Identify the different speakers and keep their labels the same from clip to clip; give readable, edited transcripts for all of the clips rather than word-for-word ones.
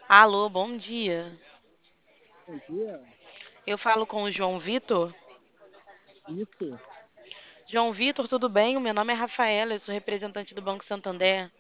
Speaker 1: Alô, bom dia.
Speaker 2: Bom dia.
Speaker 1: Eu falo com o João Vitor.
Speaker 2: Isso.
Speaker 1: João Vitor, tudo bem? O meu nome é Rafaela, eu sou representante do Banco Santander.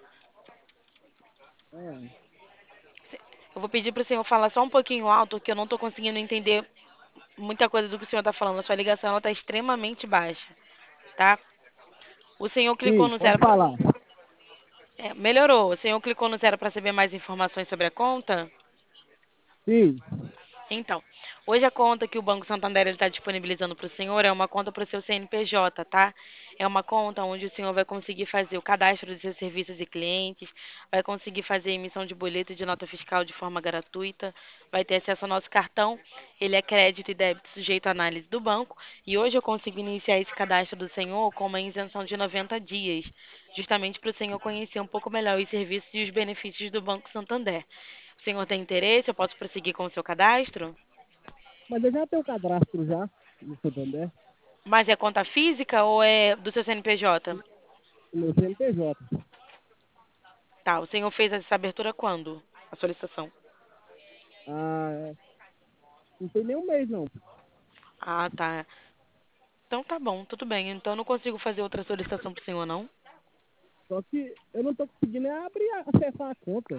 Speaker 2: Ah,
Speaker 1: Eu vou pedir para o senhor falar só um pouquinho alto, porque eu não estou conseguindo entender muita coisa do que o senhor está falando. A sua ligação está extremamente baixa, tá? O senhor clicou
Speaker 2: sim,
Speaker 1: no
Speaker 2: pode
Speaker 1: zero para...
Speaker 2: falar.
Speaker 1: melhorou. O senhor clicou no zero para saber mais informações sobre a conta?
Speaker 2: Sim.
Speaker 1: Então, hoje a conta que o Banco Santander está disponibilizando para o senhor é uma conta para o seu CNPJ, tá? É uma conta onde o senhor vai conseguir fazer o cadastro dos seus serviços e clientes, vai conseguir fazer emissão de boleto e de nota fiscal de forma gratuita, vai ter acesso ao nosso cartão, ele é crédito e débito sujeito à análise do banco, e hoje eu consigo iniciar esse cadastro do senhor com uma isenção de 90 dias, justamente para o senhor conhecer um pouco melhor os serviços e os benefícios do Banco Santander. O senhor tem interesse? Eu posso prosseguir com o seu cadastro?
Speaker 2: Mas eu já tenho cadastro já no Santander,
Speaker 1: Mas é conta física ou é do seu CNPJ?
Speaker 2: no meu CNPJ.
Speaker 1: Tá, o senhor fez essa abertura quando? A solicitação.
Speaker 2: Ah, não tem nem um mês, não.
Speaker 1: Ah, tá. Então tá bom, tudo bem. Então eu não consigo fazer outra solicitação pro senhor, não?
Speaker 2: Só que eu não tô conseguindo abrir, acessar a conta.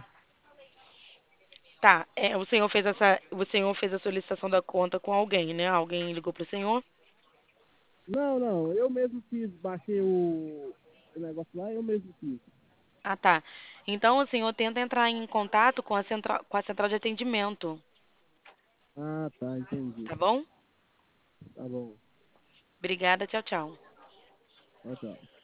Speaker 1: Tá, o senhor fez a solicitação da conta com alguém, né? Alguém ligou pro senhor?
Speaker 2: Não, não, eu mesmo fiz, baixei o negócio lá, eu mesmo fiz.
Speaker 1: Ah, tá. Então o senhor tenta entrar em contato com a central de atendimento,
Speaker 2: Ah, tá, entendi.
Speaker 1: tá bom?
Speaker 2: Tá bom.
Speaker 1: Obrigada, tchau, tchau.
Speaker 2: Tchau, tchau.